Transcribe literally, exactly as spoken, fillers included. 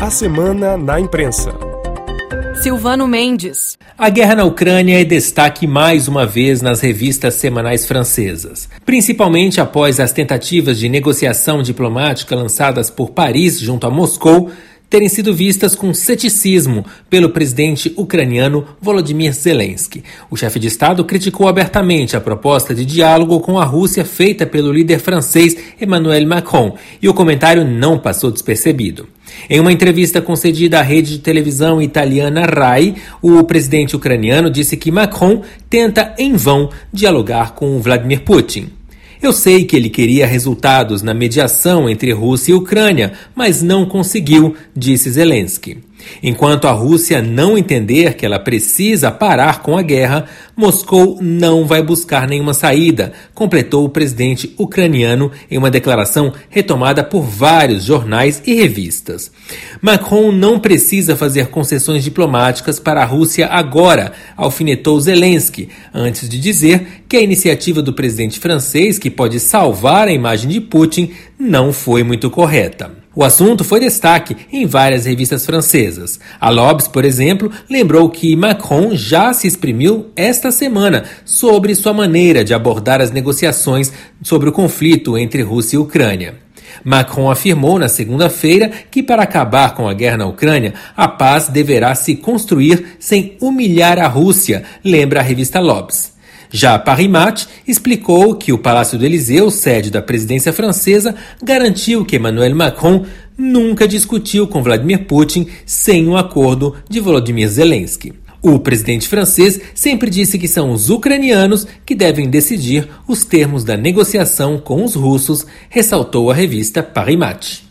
A semana na imprensa. Silvano Mendes. A guerra na Ucrânia é destaque mais uma vez nas revistas semanais francesas, principalmente após as tentativas de negociação diplomática lançadas por Paris junto a Moscou terem sido vistas com ceticismo pelo presidente ucraniano Volodymyr Zelensky. O chefe de Estado criticou abertamente a proposta de diálogo com a Rússia feita pelo líder francês Emmanuel Macron, e o comentário não passou despercebido. Em uma entrevista concedida à rede de televisão italiana Rai, o presidente ucraniano disse que Macron tenta em vão dialogar com Vladimir Putin. Eu sei que ele queria resultados na mediação entre Rússia e Ucrânia, mas não conseguiu, disse Zelensky. Enquanto a Rússia não entender que ela precisa parar com a guerra, Moscou não vai buscar nenhuma saída, completou o presidente ucraniano em uma declaração retomada por vários jornais e revistas. Macron não precisa fazer concessões diplomáticas para a Rússia agora, alfinetou Zelensky, antes de dizer que a iniciativa do presidente francês, que pode salvar a imagem de Putin, não foi muito correta. O assunto foi destaque em várias revistas francesas. A L'Obs, por exemplo, lembrou que Macron já se exprimiu esta semana sobre sua maneira de abordar as negociações sobre o conflito entre Rússia e Ucrânia. Macron afirmou na segunda-feira que, para acabar com a guerra na Ucrânia, a paz deverá se construir sem humilhar a Rússia, lembra a revista L'Obs. Já Paris Match explicou que o Palácio do Élysée, sede da presidência francesa, garantiu que Emmanuel Macron nunca discutiu com Vladimir Putin sem o acordo de Volodymyr Zelensky. O presidente francês sempre disse que são os ucranianos que devem decidir os termos da negociação com os russos, ressaltou a revista Paris Match.